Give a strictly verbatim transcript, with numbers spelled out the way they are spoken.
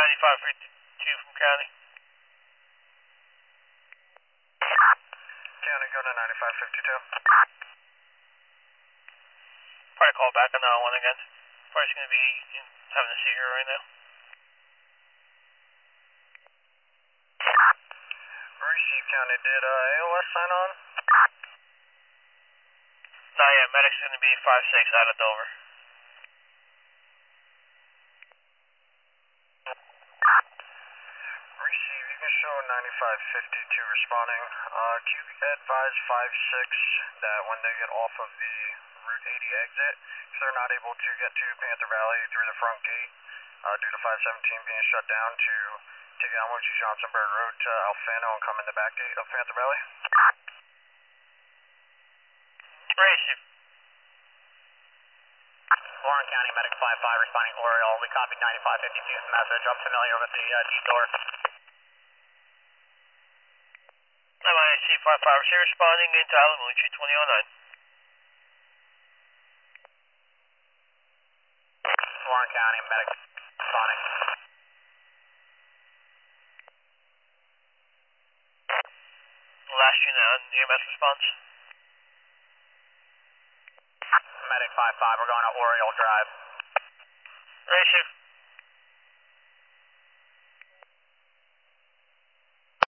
ninety-five fifty-two from county. County, go to ninety-five fifty-two. Probably call back on nine one again. Probably going to be having a seizure right now. Receive, County. Did uh, A O S sign on? Not yet. Medic's going to be five six out of Dover. Receive, you can show ninety-five fifty-two responding. Uh, can you advise five six that when they get off of the Route eighty exit, if they're not able to get to Panther Valley through the front gate, uh, due to five seventeen being shut down, to take Elmo G. Johnsonburg Road to Alfano and come in the back gate of Panther Valley? Receive. Warren County Medic five five responding Oriole. We copied ninety-five fifty-two's message. I'm familiar with the uh, detour. M I C five five, is responding into Alamucci twenty oh nine. Warren County Medic responding. Last unit on E M S response. Medic five five, we're going to Oriole Drive. Receive.